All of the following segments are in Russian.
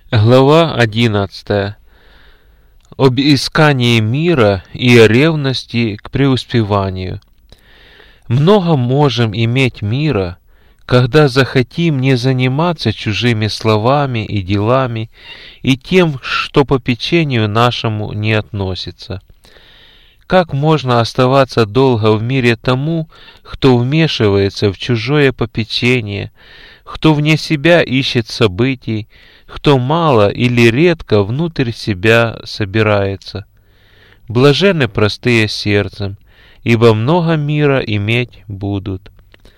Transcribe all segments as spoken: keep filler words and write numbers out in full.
Глава одиннадцатая. Об искании мира и о ревности к преуспеванию. Много можем иметь мира, когда захотим не заниматься чужими словами и делами и тем, что по печенью нашему не относится. Как можно оставаться долго в мире тому, кто вмешивается в чужое попечение, кто вне себя ищет событий, кто мало или редко внутрь себя собирается? Блаженны простые сердцем, ибо много мира иметь будут.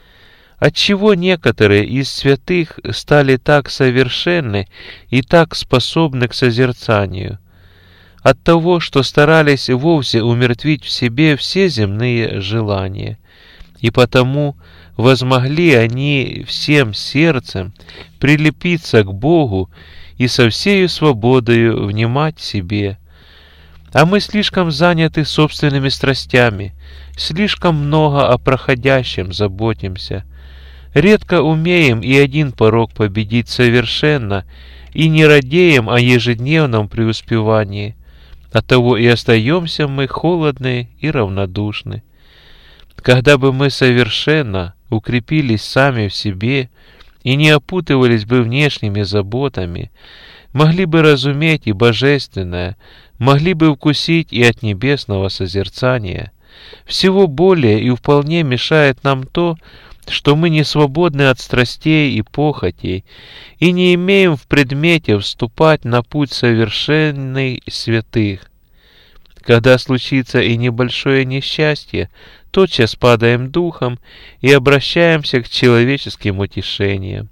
Отчего некоторые из святых стали так совершенны и так способны к созерцанию? От того, что старались вовсе умертвить в себе все земные желания, и потому возмогли они всем сердцем прилепиться к Богу и со всею свободою внимать себе. А мы слишком заняты собственными страстями, слишком много о проходящем заботимся, редко умеем и один порок победить совершенно, и не радеем о ежедневном преуспевании. Оттого и остаемся мы холодны и равнодушны. Когда бы мы совершенно укрепились сами в себе и не опутывались бы внешними заботами, могли бы разуметь и божественное, могли бы вкусить и от небесного созерцания. Всего более и вполне мешает нам то, что мы не свободны от страстей и похотей и не имеем в предмете вступать на путь совершенный святых. Когда случится и небольшое несчастье, тотчас падаем духом и обращаемся к человеческим утешениям.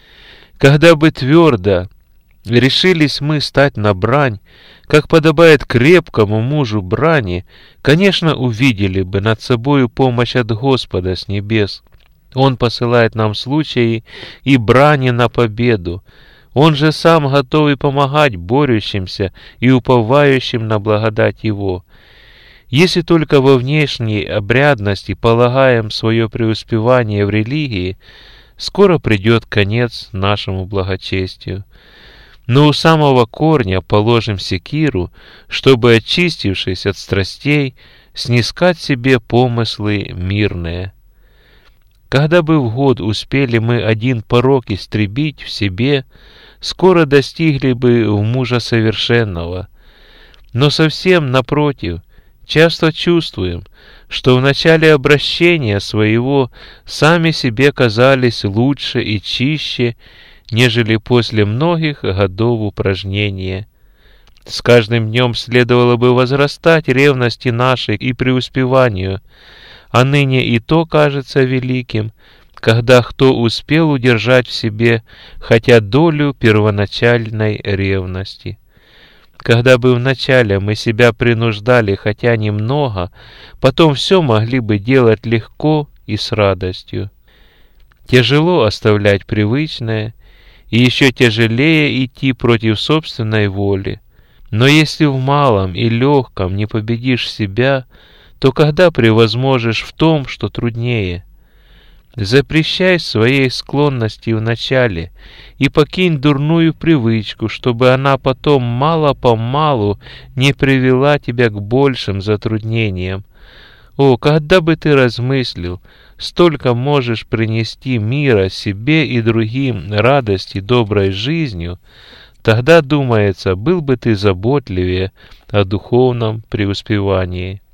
Когда бы твердо решились мы стать на брань, как подобает крепкому мужу брани, конечно, увидели бы над собою помощь от Господа с небес. Он посылает нам случаи и брани на победу. Он же сам готовый помогать борющимся и уповающим на благодать Его. Если только во внешней обрядности полагаем свое преуспевание в религии, скоро придет конец нашему благочестию. Но у самого корня положим секиру, чтобы, очистившись от страстей, снискать себе помыслы мирные. Когда бы в год успели мы один порок истребить в себе, скоро достигли бы в мужа совершенного. Но совсем напротив, часто чувствуем, что в начале обращения своего сами себе казались лучше и чище, нежели после многих годов упражнения. С каждым днем следовало бы возрастать ревности нашей и преуспеванию, а ныне и то кажется великим, когда кто успел удержать в себе хотя долю первоначальной ревности. Когда бы вначале мы себя принуждали хотя немного, потом все могли бы делать легко и с радостью. Тяжело оставлять привычное, и еще тяжелее идти против собственной воли. Но если в малом и легком не победишь себя, то когда превозможешь в том, что труднее? Запрещай своей склонности вначале и покинь дурную привычку, чтобы она потом мало-помалу не привела тебя к большим затруднениям. О, когда бы ты размыслил, столько можешь принести мира себе и другим, радости доброй жизнью, тогда, думается, был бы ты заботливее о духовном преуспевании.